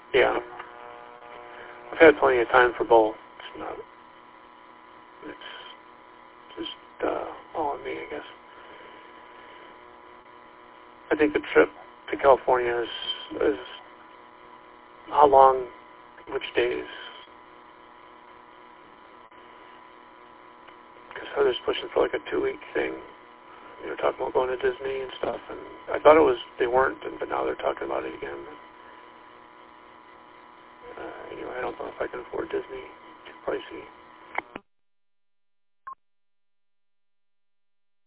Yeah. I've had plenty of time for both. It's just all on me, I guess. I think the trip to California is how long, which days? Because Heather's pushing for like a 2-week thing. They were talking about going to Disney and stuff, and I thought they weren't, but now they're talking about it again. Anyway, I don't know if I can afford Disney. Too pricey.